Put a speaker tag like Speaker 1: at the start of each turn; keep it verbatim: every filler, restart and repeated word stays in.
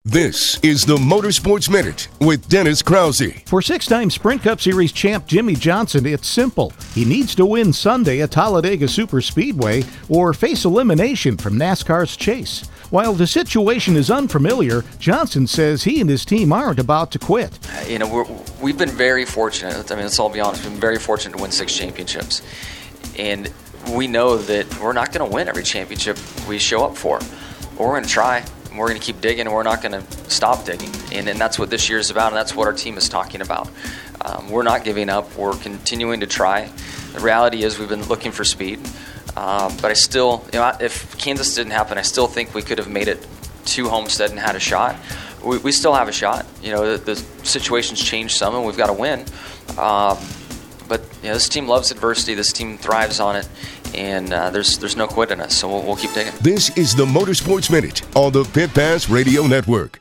Speaker 1: This is the Motorsports Minute with Dennis Krause.
Speaker 2: For six-time Sprint Cup Series champ Jimmy Johnson, it's simple. He needs to win Sunday at Talladega Superspeedway or face elimination from NASCAR's Chase. While the situation is unfamiliar, Johnson says he and his team aren't about to quit.
Speaker 3: You know, we're, we've been very fortunate. I mean, let's all be honest. We've been very fortunate to win six championships. And we know that we're not going to win every championship we show up for. But we're going to try. We're going to keep digging, and we're not going to stop digging. And, and that's what this year is about, and that's what our team is talking about. Um, we're not giving up. We're continuing to try. The reality is we've been looking for speed. Um, but I still, you know, if Kansas didn't happen, I still think we could have made it to Homestead and had a shot. We, we still have a shot. You know, the, the situation's changed some, and we've got to win. Um, but you know, this team loves adversity. This team thrives on it. And uh, there's there's no quit in us, so we'll, we'll keep digging.
Speaker 1: This is the Motorsports Minute on the Pit Pass Radio Network.